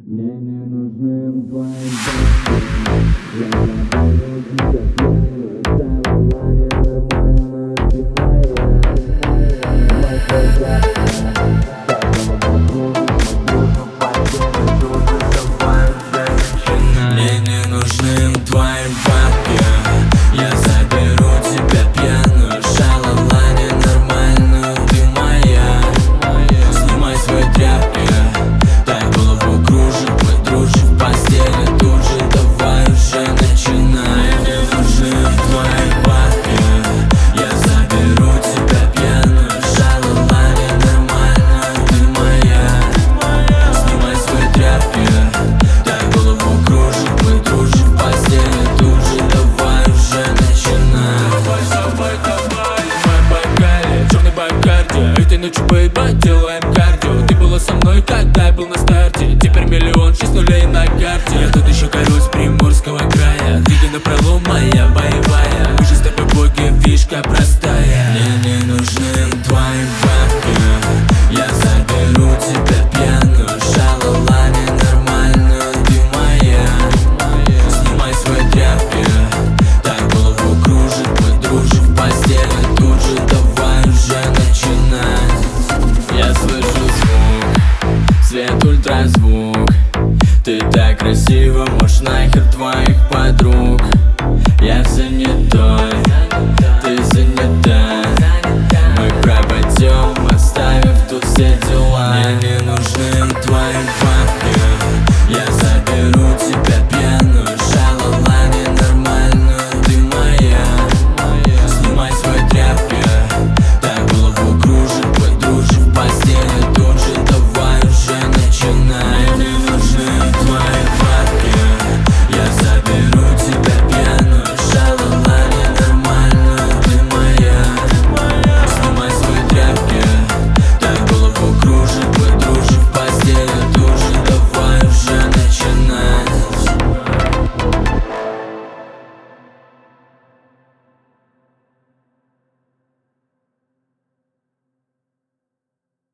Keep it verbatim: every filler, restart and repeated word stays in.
Мне не нужны твои деньги. Я заберу тебя пьяную, стала ненормальную. Ты моя, моя красотка. Мне не нужны твои бабки. Я заберу тебя пьяную, шалала ненормальную. Ты моя, снимай свои тряпки, дай голову кружит. Мы дружим в постели тут же, давай уже начинай. Мне не нужны твои бабки. Я заберу тебя пьяную, шалала ненормальную. Ты моя, снимай свои тряпки, дай голову кружит. Мы дружим в постели тут же, давай уже начинай. Давай, давай, давай. Мы Байкале, черный Байкарди. Этой ночью, бейба, делаем кардио. Ты была со мной, когда я был на старте. Теперь миллион, шесть нулей на карте. Я тут еще король с приморского края. Двигай напролом, моя боевая. Мы же с тобой боги, фишка простая. Мне не нужны твои бабки. Я заберу тебя пьяную, шалала ненормальную. Ты моя, снимай свои тряпки, дай голову кружит. Мы дружим в постели тут же, давай уже начинать. Я слышу звук, свет, ультразвук. Ты так красива, можешь нахер твоих подруг. Я все не